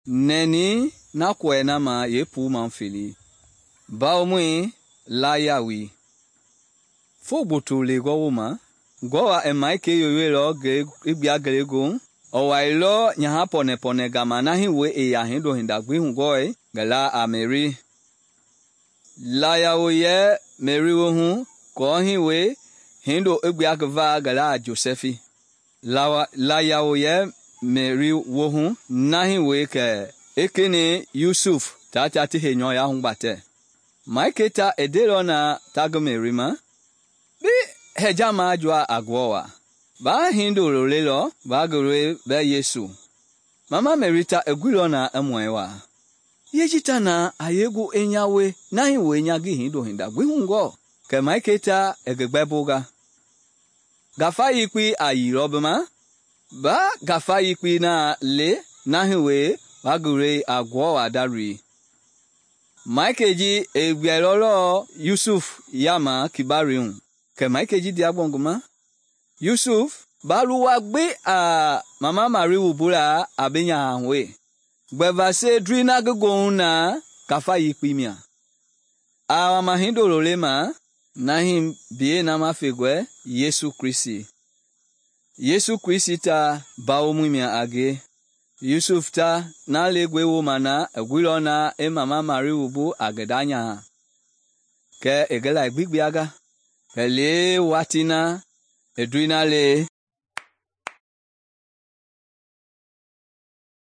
Neni na kwena ma ye pu manfili. Baumwi la yawi. Fogboto le go woma. Gowa emaike yoye lo ibia grego. Owa ilo nyaha pone gama na hiwe ya hindo hindagwi hungoe. Gala ameri. La yawoye meri wohun. Ko hiwe hindo ibia gva gala Josephi. La yawoye meri wohun. Na hiwe ke ekene Yusuf. Tati henyo ya hungbate. Maiketa edero na tagomerima. Bi hejama jwa agwowa. Ba hindo lelo ba gore be Yesu. Mama merita egwilo na emwewa. Yejita na ayegu enyawe na hiwe nyagi hindo hinda gwihungo. Ke maiketa egegbeboga. Gafa yikwi ayirobema. Ba gafa yikwi na le na hiwe ba gore agwowa dari. Maikeji egbielolo Yusuf yama kibariun. Ke maikeji diabonguma. Yusuf baluwa gbe a mama Mari ubula abenya hanwe. Gbevase drina gugona kafa yikpimia. A mahindo lolema nahim bie na mafegwe Yesu Kristi. Yesu Kristi ta baomumia age. Yusuf ta na legwe womana egwilo na mama Mari ubu agedanya. Ke egela igbigbiaga. Ele watina edwina le